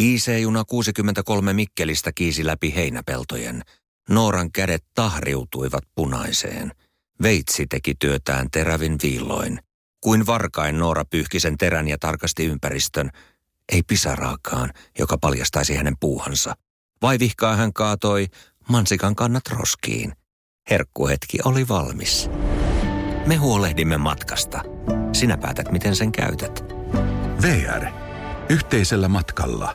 IC-juna 63 Mikkelistä kiisi läpi heinäpeltojen. Nooran kädet tahriutuivat punaiseen. Veitsi teki työtään terävin viilloin. Kuin varkain Noora pyyhki sen terän ja tarkasti ympäristön. Ei pisaraakaan, joka paljastaisi hänen puuhansa. Vaivihkaa hän kaatoi mansikan kannat roskiin. Herkkuhetki oli valmis. Me huolehdimme matkasta. Sinä päätät, miten sen käytät. VR. Yhteisellä matkalla.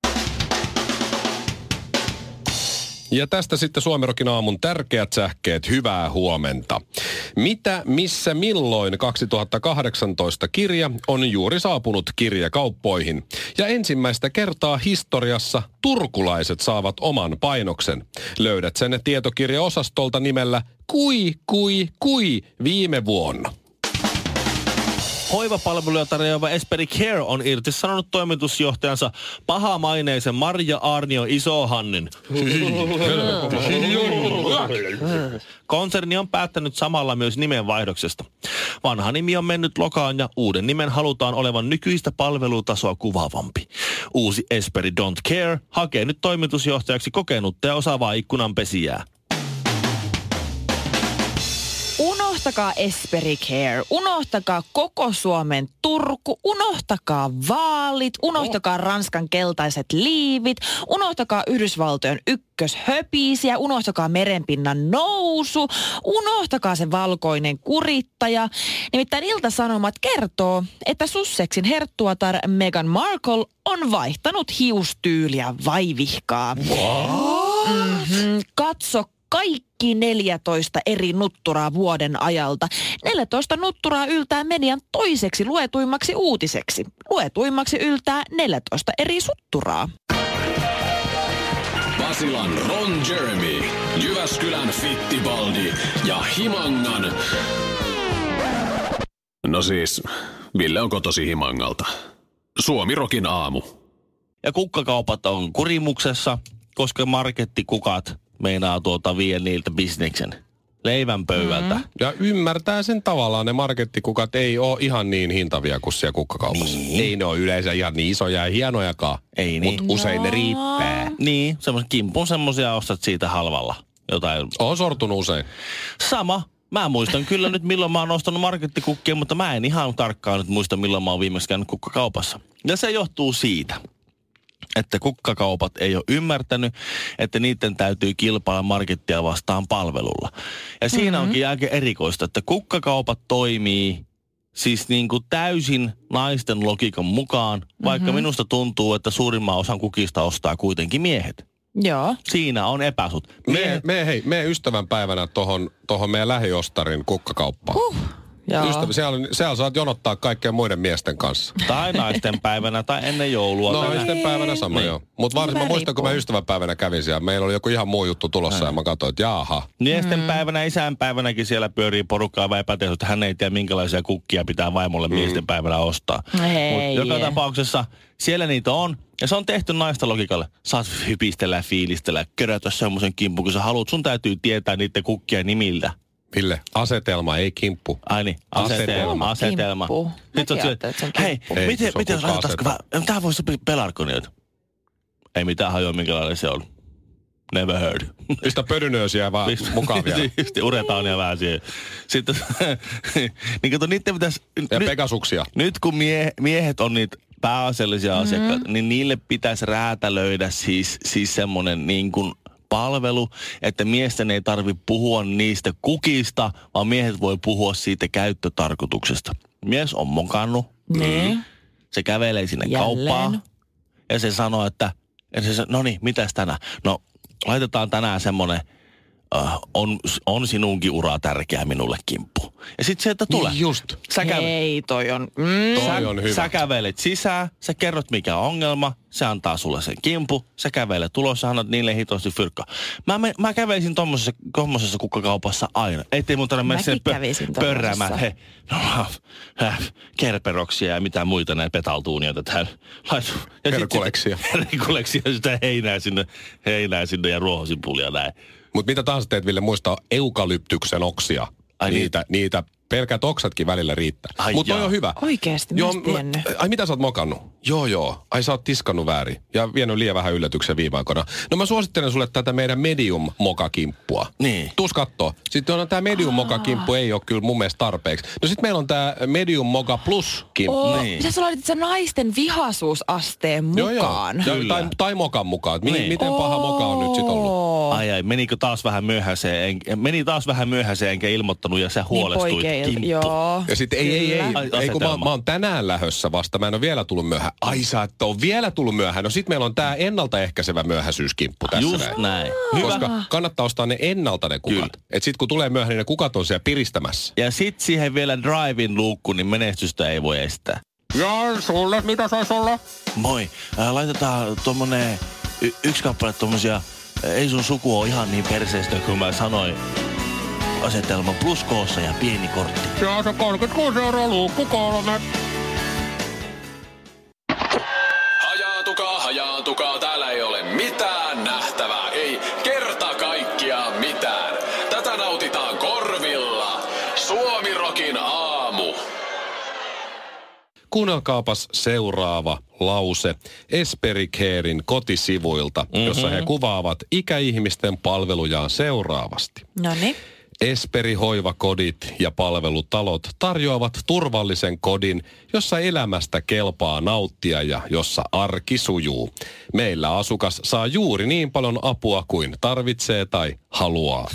Ja tästä sitten Suomirokin aamun tärkeät sähkeet. Hyvää huomenta. Mitä, missä, milloin 2018 kirja on juuri saapunut kirjakauppoihin. Ja ensimmäistä kertaa historiassa turkulaiset saavat oman painoksen. Löydät sen tietokirjaosastolta nimellä Kui viime vuonna. Hoivapalveluja tarjoava Esperi Care on irtisanonut toimitusjohtajansa pahamaineisen Marja Aarnio Isohannin. Konserni on päättänyt samalla myös nimenvaihdoksesta. Vanha nimi on mennyt lokaan ja uuden nimen halutaan olevan nykyistä palvelutasoa kuvaavampi. Uusi Esperi Don't Care hakee nyt toimitusjohtajaksi kokenutta ja osaavaa ikkunanpesijää. Unohtakaa Esperi Care, unohtakaa koko Suomen Turku, unohtakaa vaalit, unohtakaa Ranskan keltaiset liivit, unohtakaa Yhdysvaltojen ykköshöpiisiä, unohtakaa merenpinnan nousu, unohtakaa se valkoinen kurittaja. Nimittäin Ilta-Sanomat kertoo, että Sussexin herttuatar Meghan Markle on vaihtanut hiustyyliä vaivihkaa. Katso kaikki 14 eri nutturaa vuoden ajalta. 14 nutturaa yltää median toiseksi luetuimmaksi uutiseksi. Luetuimmaksi yltää 14 eri sutturaa. Basilan Ron Jeremy, Jyväskylän Fittibaldi ja Himangan... No siis, Ville on kotosi Himangalta. Suomirokin aamu. Ja kukkakaupat on kurimuksessa, koska markettikukat meinaa vie niiltä bisneksen leivän pöydältä. Ja ymmärtää sen tavallaan, ne markettikukat ei ole ihan niin hintavia kuin siellä kukkakaupassa. Niin. Ei ne ole yleensä ihan niin isoja ja hienojakaan. Ei niin. Mutta usein ne riittää. Niin, kimpun semmosia ostat siitä halvalla. Jotain. Oon sortunut usein. Sama. Mä muistan kyllä nyt, milloin mä oon ostanut markettikukkia, mutta mä en ihan tarkkaan nyt muista, milloin mä oon viimeksi käynyt kukkakaupassa. Ja se johtuu siitä, että kukkakaupat ei ole ymmärtänyt, että niiden täytyy kilpailla markettia vastaan palvelulla. Ja siinä onkin aika erikoista, että kukkakaupat toimii siis niin kuin täysin naisten logiikan mukaan, vaikka minusta tuntuu, että suurimman osan kukista ostaa kuitenkin miehet. Joo. Siinä on epäsut. Me ystävänpäivänä tohon meidän lähiostarin kukkakauppaan. Siellä saat jonottaa kaikkien muiden miesten kanssa. Tai naisten päivänä tai ennen joulua. No naisten päivänä sama joo. Mutta varsin mä muistan, kun mä ystävänpäivänä kävin siellä. Meillä oli joku ihan muu juttu tulossa ja mä katsoin, että jaha. Miesten päivänä, isänpäivänäkin siellä pyörii porukkaa vai epätehdä, että hän ei tiedä minkälaisia kukkia pitää vaimolle miesten päivänä ostaa. Mutta joka tapauksessa siellä niitä on. Ja se on tehty naista logikalle. Saat hypistellä, fiilistellä, kerätä semmoisen kimpun, kun sä haluat. Sun täytyy tietää niiden kukkien nimiltä. Ville, asetelma, ei kimppu. Ai niin, asetelma. Nyt on hei, miten jos laitettaisiko vähän, tää voisi sopia pelarkonilta. Ei mitään hajoa, minkälainen se on. Never heard. Pistä pödynöösiä vaan mukaan vielä. Uretaania vähän siihen. Sitten, niin kato, niiden pitäisi... Ja Pegasuksia. Nyt kun miehet on niitä pääasiallisia asiakkaita, niin niille pitäisi räätälöidä siis semmoinen niin kuin palvelu, että miesten ei tarvitse puhua niistä kukista, vaan miehet voi puhua siitä käyttötarkoituksesta. Mies on mokannut. Se kävelee sinne kauppaan. Ja se sanoo, että no niin, mitäs tänään? No, laitetaan tänään semmonen on sinunkin ura tärkeä minulle kimppu. Ja sit se, että tulee. Niin just. Hei, toi on... Toi on hyvä. Sä kävelet sisään, sä kerrot mikä on ongelma, se antaa sulle sen kimpu, sä kävelet tulos, sä annat niille hitosti fyrkkaa. Mä kävelisin tommosessa kukkakaupassa aina. Ettei mun tarvitse mennä sen pörräämään. Kerperoksia ja mitä muita näitä petaltuunioita täällä. Herkuleksia sitä heinää sinne ja ruohosipulia näin. Mutta mitä tahansa teet, Ville, muistaa eukalyptyksen oksia. Niitä pelkät oksatkin välillä riittää. Mutta toi on hyvä. Oikeesti, mä oon tiennyt. Ai mitä sä oot mokannut? Joo. Ai sä oot tiskannut väärin ja vienyt liian vähän yllätyksen viime aikoina. No mä suosittelen sulle tätä meidän medium moka-kimppua. Niin. Tuus kattoo. Sitten on tää medium moka-kimppu ei ole kyllä mun mielestä tarpeeksi. No sit meillä on tää medium moka plus kimppu. Niin. Sä laitit sen naisten vihaisuusasteen mukaan. Joo. Tai mokan mukaan. Miten paha moka on nyt sit ollut? Ai, menikö taas vähän myöhäiseen? Meni taas vähän myöhäiseen enkä ilmoittanut ja sä huolestuit. Kimppu. Joo. Ja sitten ei kun mä oon tänään lähössä vasta. Mä en ole vielä tullut myöhään. Ai sä et ole vielä tullut myöhään. No sit meillä on tää ennaltaehkäisevä myöhäisyyskimppu tässä. Just näin. Koska kannattaa ostaa ne ennalta ne kukat. Et sit kun tulee myöhään, niin ne kukat on siellä piristämässä. Ja sit siihen vielä drive-in luukku, niin menestystä ei voi estää. Ja sulle, mitä sais olla? Moi, laitetaan tommonen yksi kappale tommosia, ei sun suku ole ihan niin perseestä kuin mä sanoin. Asetelma pluskoossa ja pieni kortti. Ja se 36 € luukku 3. Hajaantukaa, täällä ei ole mitään nähtävää, ei kerta kaikkiaan mitään. Tätä nautitaan korvilla. Suomi-rokin aamu. Kuunnelkaapas seuraava lause Esperi Caren kotisivuilta, jossa he kuvaavat ikäihmisten palvelujaan seuraavasti. Noniin. Esperi hoivakodit ja palvelutalot tarjoavat turvallisen kodin, jossa elämästä kelpaa nauttia ja jossa arki sujuu. Meillä asukas saa juuri niin paljon apua kuin tarvitsee tai haluaa.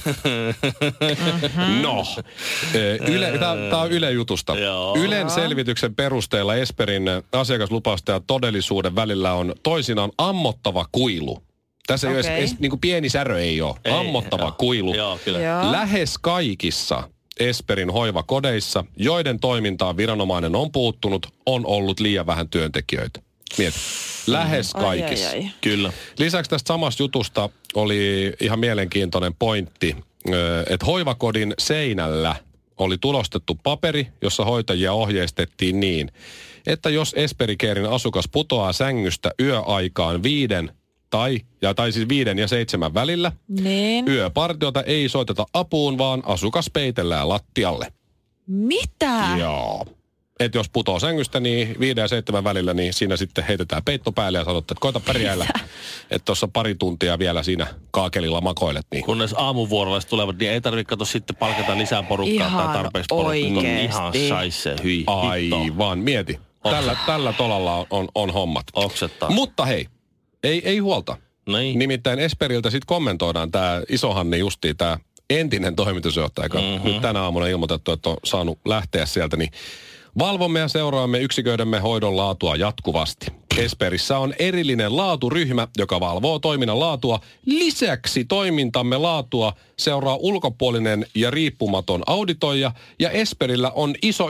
No, tämä on Yle Jutusta. Ylen selvityksen perusteella Esperin asiakaslupausta ja todellisuuden välillä on toisinaan ammottava kuilu. Tässä ei ole edes niin kuin pieni särö ei ole. Ammottava kuilu. Joo, kyllä. Lähes kaikissa Esperin hoivakodeissa, joiden toimintaan viranomainen on puuttunut, on ollut liian vähän työntekijöitä. Mieti. Lähes kaikissa. Kyllä. Lisäksi tästä samasta jutusta oli ihan mielenkiintoinen pointti, että hoivakodin seinällä oli tulostettu paperi, jossa hoitajia ohjeistettiin niin, että jos Esperi Caren asukas putoaa sängystä yöaikaan 5 tai siis 5 ja 7 välillä. Niin. Yöpartiota ei soiteta apuun, vaan asukas peitellään lattialle. Mitä? Joo. Että jos putoo sängystä, niin 5 ja 7 välillä, niin siinä sitten heitetään peitto päälle ja sanotte, että koita pärjäällä. Että tuossa pari tuntia vielä siinä kaakelilla makoilet. Niin. Kunnes aamuvuorolla tulevat, niin ei tarvitse katsoa sitten palkata lisää porukkaa ihan tai tarpeeksi porukkaa. oikeesti. Ihan shaisse, hyi. Aivan, mieti. Tällä tolalla on hommat. Oksettaa. Mutta hei, ei huolta. Niin. Nimittäin Esperiltä sitten kommentoidaan tämä Isohanni justiin, tämä entinen toimitusjohtaja, joka nyt tänä aamuna ilmoitettu, että on saanut lähteä sieltä, niin valvomme ja seuraamme yksiköidemme hoidon laatua jatkuvasti. Esperissä on erillinen laaturyhmä, joka valvoo toiminnan laatua. Lisäksi toimintamme laatua seuraa ulkopuolinen ja riippumaton auditoija, ja Esperillä on ISO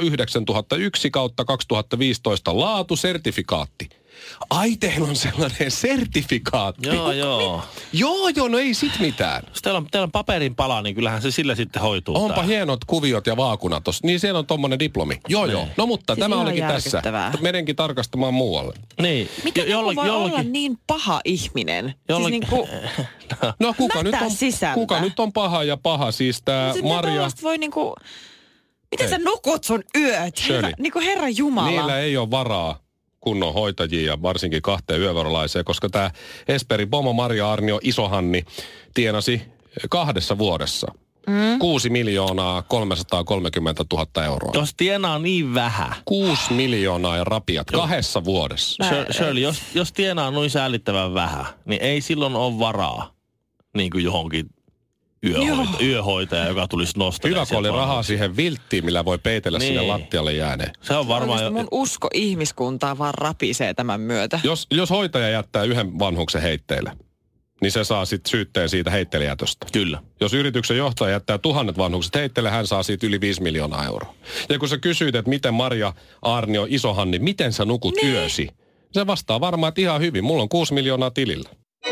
9001/2015 laatusertifikaatti. Ai, teillä on sellainen sertifikaatti. Joo, no ei sit mitään. Jos teillä on paperin pala, niin kyllähän se sillä sitten hoituu. Onpa hienot kuviot ja vaakunat tossa. Niin siellä on tommonen diplomi. Joo. No mutta siis tämä olikin tässä. Meidänkin tarkastamaan muualle. Niin. Miten joku voi olla niin paha ihminen? Siis niinku... No kuka nyt on paha ja paha? Siis tää Maria... voi niinku... Miten sä nukut sun yöt? Niinku Herra Jumala. Niillä ei ole varaa kunnon hoitajia ja varsinkin 2 yövuorolaiseen, koska tämä Esperin pomo Maria Arnio Isohanni tienasi 2 vuodessa 6 330 000 euroa. Jos tienaa niin vähän. 6 miljoonaa ja rapiat 2 vuodessa. Shirley, jos tienaa noin säälittävän vähän, niin ei silloin ole varaa niin kuin johonkin yöhoitaja, joka tulisi nostamaan. Hyvä, kun oli rahaa siihen vilttiin, millä voi peitellä sinne lattialle jääneen. Se on varmaan... Mun usko ihmiskuntaa vaan rapisee tämän myötä. Jos hoitaja jättää 1 vanhuksen heitteille, niin se saa sitten syytteen siitä heittelijätöstä. Kyllä. Jos yrityksen johtaja jättää 1000 vanhukset heitteille, hän saa siitä yli 5 miljoonaa euroa. Ja kun sä kysyit, että miten Maria Arnio Isohanni, miten sä nukut yösi? Se vastaa varmaan, että ihan hyvin. Mulla on 6 miljoonaa tilillä.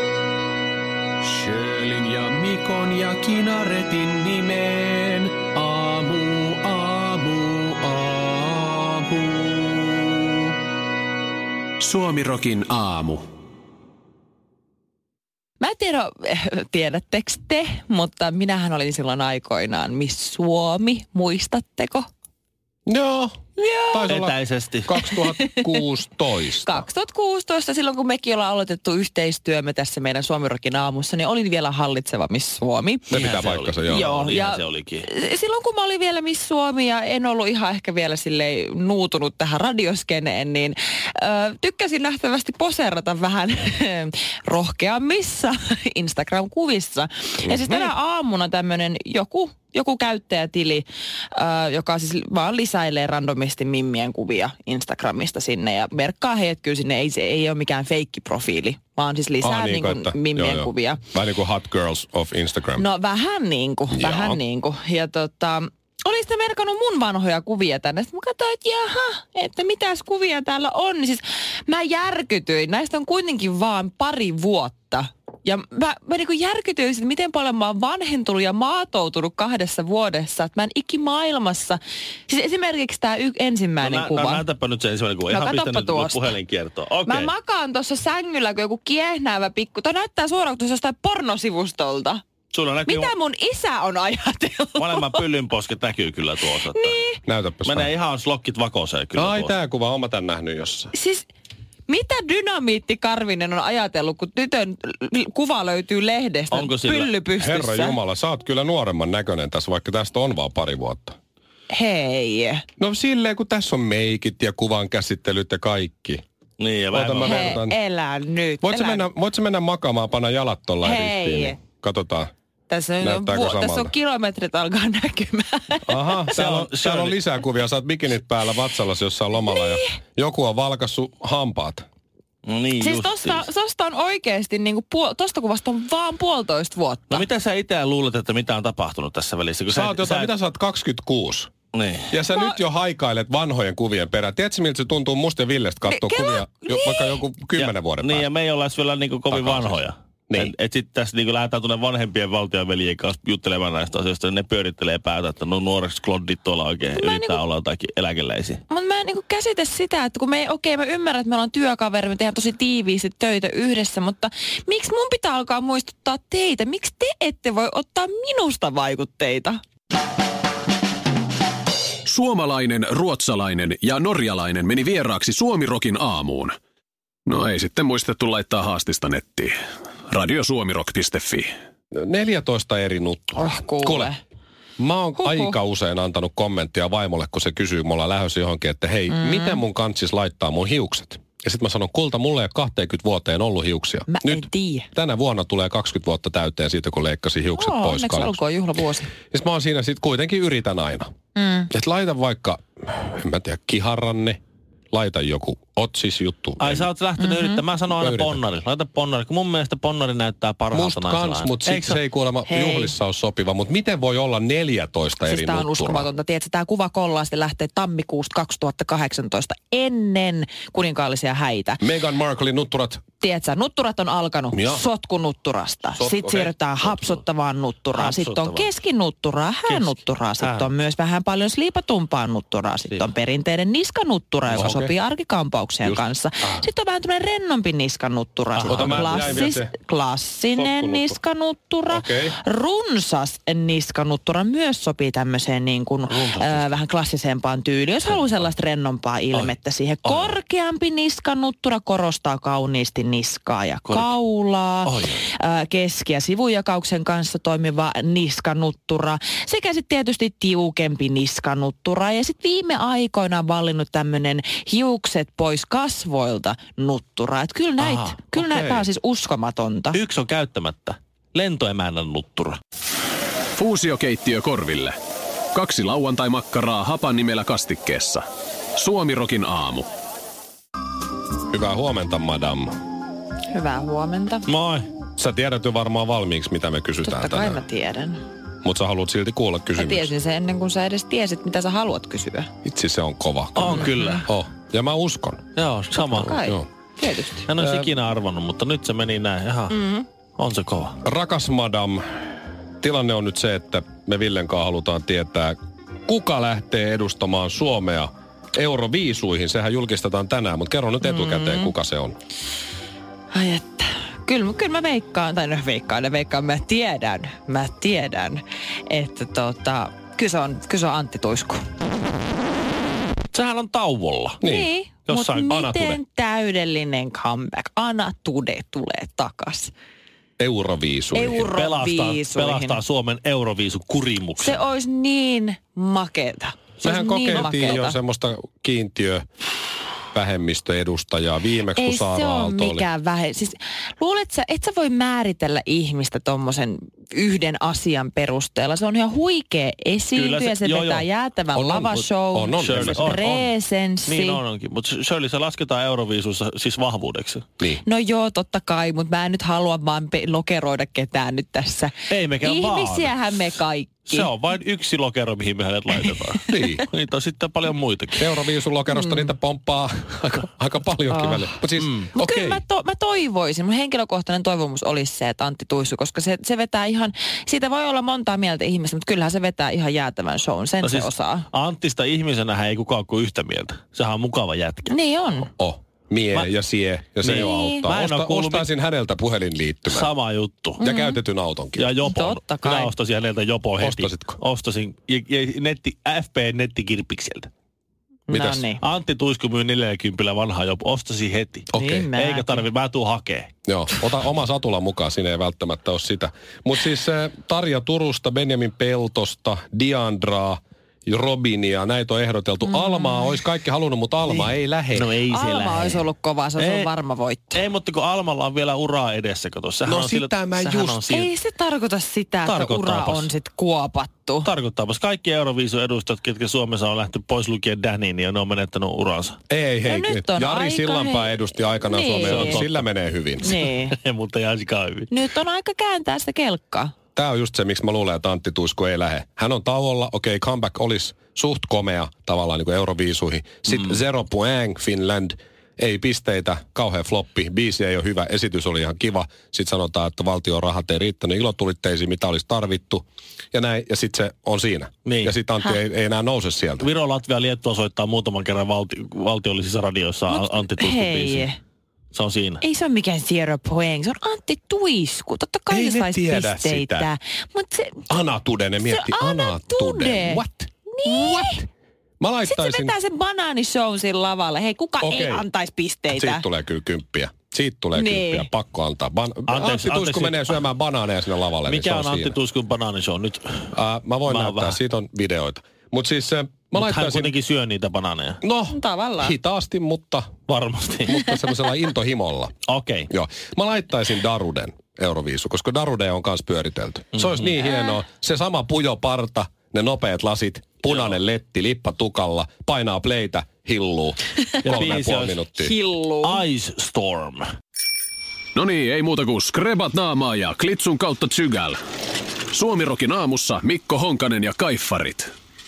Sjölin ja Mikon ja Kinaretin nimeen. Aamu. Suomi-rokin aamu. Mä en tiedä, tiedättekö te, mutta minähän olin silloin aikoinaan Miss Suomi, muistatteko? Joo. Taisi olla Etäisesti. 2016. 2016, silloin kun mekin ollaan aloitettu yhteistyömme tässä meidän Suomi-rokin aamussa, niin olin vielä hallitseva Miss Suomi. Se pitää paikkansa, joo. Joo, ja se olikin. silloin kun mä olin vielä Miss Suomi ja en ollut ihan ehkä vielä silleen nuutunut tähän radioskeneen, niin tykkäsin nähtävästi poseerata vähän rohkeammissa Instagram-kuvissa. Ja siis tänä aamuna tämmönen joku käyttäjätili, joka siis vaan lisäilee randomisti mimmien kuvia Instagramista sinne ja merkkaa heidät kyllä sinne. Se ei ole mikään feikkiprofiili, vaan siis lisää niin kuin mimmien kuvia. Vähän niin kuin Hot Girls of Instagram. No vähän niin kuin. Ja oli sitten merkannut mun vanhoja kuvia tänne. Sitten mä katsoin, että jaha, että mitäs kuvia täällä on. Niin siis mä järkytyin. Näistä on kuitenkin vaan pari vuotta. Ja mä niin kuin järkytyin, että miten paljon mä oon vanhentunut ja maatoutunut 2 vuodessa. Että mä en ikimaailmassa. Siis esimerkiksi tää ensimmäinen kuva. Näytäpä nyt se ensimmäinen kuva. Ihan pistänyt puhelinkiertoa. Okay. Mä makaan tuossa sängyllä, kun joku kiehnäävä pikku. Toi näyttää suoraan tuossa jostain pornosivustolta. Mitä mun isä on ajatellut? Vanhemman pyllynposket näkyy kyllä tuossa. Niin. Näytäpäs. Menee ihan slokkit vakoseen kyllä. Ai tää kuva, oon mä tän nähnyt jossain. Siis mitä Dynamiitti Karvinen on ajatellut, kun tytön kuva löytyy lehdestä pyllypystyssä? Herra Jumala, sä oot kyllä nuoremman näköinen tässä, vaikka tästä on vaan pari vuotta. Hei. No silleen, kun tässä on meikit ja kuvan käsittelyt ja kaikki. Niin, ja elä nyt. Voit sä mennä makaamaan, panna jalat tuolla ristiin? Niin katsotaan. Tässä on kilometrit alkaa näkymään. Aha, täällä on lisää kuvia. Sä oot bikinit päällä vatsallasi jossain lomalla ja joku on valkassut hampaat. No niin, siis tosta on oikeesti, niinku tosta kuvasta on vaan 1,5 vuotta. No mitä sä itse luulet, että mitä on tapahtunut tässä välissä? Kun mitä sä oot 26? Niin. Ja sä nyt jo haikailet vanhojen kuvien perään. Tiedätkö, miltä se tuntuu musta ja Villestä katsoa kuvia vaikka joku 10 vuoden päästä? Niin, ja me ei olla vielä niinku kovin vanhoja. Niin. Et sitten tässä niinku lähdetään tuonne vanhempien valtionveljien kanssa juttelemaan näistä asioista. Ne pyörittelee päätä, että no nuoreksi kloddit tuolla oikein yrittää olla jotakin eläkeläisiä. Mutta mä en niinku käsitä sitä, että kun mä ymmärrän, että me ollaan työkaveri, me tehdään tosi tiiviisti töitä yhdessä, mutta miksi mun pitää alkaa muistuttaa teitä? Miksi te ette voi ottaa minusta vaikutteita? Suomalainen, ruotsalainen ja norjalainen meni vieraaksi Suomi-rokin aamuun. No ei sitten muistettu laittaa haastista nettiin. Radiosuomirock.fi. 14 eri nuttua. Kuule. Mä oon aika usein antanut kommenttia vaimolle, kun se kysyy mulla lähdössä johonkin, että hei, miten mun kantsis laittaa mun hiukset? Ja sit mä sanon, kulta, mulla ei ole 20 vuoteen ollut hiuksia. Mä en tiedä. Tänä vuonna tulee 20 vuotta täyteen siitä, kun leikkasin hiukset pois. Onneksi olkoon juhlavuosi. Ja sit mä oon siinä sit kuitenkin yritän aina. Et laita vaikka, en mä tiedä, kiharanne. Laita joku otsis-juttu. Ai sä oot lähtenyt yrittämään. Mä sanon aina ponnari. Laita ponnari. Kun mun mielestä ponnari näyttää parhaalta naisella. Musta kans, mutta se ei kuulemma juhlissa ole sopiva. Mutta miten voi olla 14 eri nutturaa? Siis tää on uskomatonta. Tiedätkö, tää kuva kollaasti lähtee tammikuusta 2018 ennen kuninkaallisia häitä. Meghan Marklein nutturat. Tiedätkö, nutturat on alkanut sotkunutturasta. Sitten siirrytään hapsuttavaan nutturaan. Sitten on keskinutturaa, häänutturaa. Sitten on myös vähän paljon sliipatumpaa nutturaa. Sitten on perinteinen niskanuttura, joka sopii arkikampauksien kanssa. Sitten on vähän tämmöinen rennompi niskanuttura. Klassinen niskanuttura. Runsas niskanuttura myös sopii tämmöiseen niin kuin, vähän klassisempaan tyyliin. Jos haluaa sellaista rennompaa ilmettä siihen. Korkeampi niskanuttura korostaa kauniisti niskaa ja kaulaa. Keski- ja sivujakauksen kanssa toimiva niskanuttura. Sekä sitten tietysti tiukempi niskanuttura. Ja sitten viime aikoina on vallinnut tämmöinen hiukset pois kasvoilta nuttura. Että kyllä näitä on siis uskomatonta. Yksi on käyttämättä. Lentoemännän nuttura. Fuusiokeittiö korville. 2 lauantai-makkaraa hapan nimellä kastikkeessa. Suomi-rokin aamu. Hyvää huomenta, madam. Hyvää huomenta. Moi. Sä tiedät jo varmaan valmiiksi, mitä me kysytään Totta kai tänään. mä tiedän. Mutta sä haluat silti kuulla kysymyksen. Mä tiesin sen ennen kuin sä edes tiesit, mitä sä haluat kysyä. Itse se on kova. On kyllä. Ja mä uskon. Joo, sama. Joo. Tietysti. En olisi ikinä arvannut, mutta nyt se meni näin. On se kova. Rakas madam, tilanne on nyt se, että me Villen kanssa halutaan tietää, kuka lähtee edustamaan Suomea Euroviisuihin. Sehän julkistetaan tänään, mutta kerro nyt etukäteen, kuka se on. Ai että. Kyllä mä veikkaan, mä tiedän, että kyse on Antti Tuisku. Sehän on tauolla. Niin, mutta Anatude. miten täydellinen comeback? Anatude tulee takas. Euroviisuihin. Pelastaa Suomen Euroviisu-kurimuksen. Se olisi niin makeeta. Mehän kokeiltiin jo semmoista kiintiövähemmistöedustajaa viimeksi, kun Saara Aalto oli. Ei se ole mikään siis luulet sä, et sä voi määritellä ihmistä tommosen yhden asian perusteella. Se on ihan huikea esiintyjä, se vetää jäätävän lavashow, presenssi. Niin onkin, mutta Shirley, se lasketaan Euroviisussa siis vahvuudeksi. Niin. No joo, totta kai, mutta mä en nyt halua vaan lokeroida ketään nyt tässä. Ei mekään Ihmisiähän me kaikki. Se on vain yksi lokero, mihin me hänet laitetaan. Niin. Niitä on sitten paljon muitakin. Euroviisun lokerosta niitä pomppaa aika paljonkin välillä. Mutta siis, Mutta kyllä mä toivoisin, mun henkilökohtainen toivomus olisi se, että Antti Tuisku, koska se vetää ihan, siitä voi olla montaa mieltä ihmistä, mutta kyllähän se vetää ihan jäätävän shown, sen se osaa. Anttista ihmisenähän ei kukaan kuin yhtä mieltä. Sehän on mukava jätkä. Niin on. Ja sie, ja se jo auttaa. Ostaisin häneltä puhelinliittymän. Sama juttu. Ja käytetyn autonkin. Ja Jopon. Totta kai. Minä ostasin häneltä Jopo heti. Ostasitko? Ostasin. Ja FP-nettikirpikseltä. Mitäs? No niin. Antti Tuisku myy 40 vanhaa Jopo. Ostasin heti. Okei. Niin Eikä mä tuun hakee. Joo, ota oma satula mukaan, siinä ei välttämättä ole sitä. Mutta siis Tarja Turusta, Benjamin Peltosta, Diandraa, Robinia, näitä on ehdoteltu. Almaa olisi kaikki halunnut, mutta Alma ei lähde. No ei se Alma olisi ollut kova, se olisi ollut varma voitto. Ei, mutta kun Almalla on vielä uraa edessä, kato. No sitä mä just. Ei se tarkoita sitä, että ura on sitten kuopattu. Tarkoittaapas. Kaikki Euroviisun edustajat, ketkä Suomessa on lähtenyt pois lukien Danny, niin ne on menettänyt uransa. Ei, hei. Jari Sillanpää hei. edusti aikanaan Niin. Suomea. Sillä menee hyvin. Niin. Mutta ei ainakaan hyvin. Nyt on aika kääntää sitä kelkkaa. Tämä on just se, miksi mä luulen, että Antti Tuisku ei lähde. Hän on tauolla, comeback olisi suht komea tavallaan niin kuin Euroviisuihin. Sitten Zero Point Finland, ei pisteitä, kauhean floppi, biisi ei ole hyvä, esitys oli ihan kiva. Sitten sanotaan, että valtion rahat ei riittänyt ilotulitteisiin, mitä olisi tarvittu. Ja näin, ja sitten se on siinä. Niin. Ja sitten Antti ei enää nouse sieltä. Viro, Latvia, Liettua soittaa muutaman kerran valtiollisissa radioissa Antti Tuiskun biisi. Se on siinä. Ei se ole mikään Zero Point, se on Antti Tuisku. Totta kai Ei se ne saisi tiedä pisteitä. sitä. Anatude, ne mietti Anatude. What? Niin. What? Mä laittaisin. Sitten se vetää sen banaanishown siinä lavalle. Hei, kuka ei antaisi pisteitä? Siitä tulee kyllä kymppiä. Siitä tulee kymppiä. Pakko antaa. Antti Tuisku menee syömään banaaneja sinne lavalle. Mikä niin on Antti Tuiskun banaanishow nyt? Mä voin näyttää. Siitä on videoita. Mutta siis hän kuitenkin syö niitä banaaneja. No, tavallaan. Hitaasti, mutta varmasti. Mutta semmoisella intohimolla. Okei. Joo. Mä laittaisin Daruden Euroviisu, koska Darude on kanssa pyöritelty. Se olisi niin hienoa. Se sama pujoparta, ne nopeat lasit, punainen letti, lippa tukalla, painaa playtä, hilluu. 3,5 minuuttia. Hilluu. Ice Storm. No niin, ei muuta kuin skrebat naamaa ja klitsun kautta tsygäl. Suomirokin aamussa Mikko Honkanen ja Kaiffarit.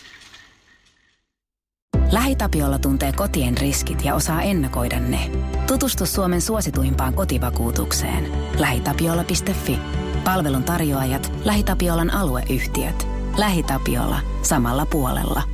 LähiTapiola tuntee kotien riskit ja osaa ennakoida ne. Tutustu Suomen suosituimpaan kotivakuutukseen. LähiTapiola.fi. Palvelun tarjoajat, LähiTapiolan alueyhtiöt. LähiTapiola. Samalla puolella.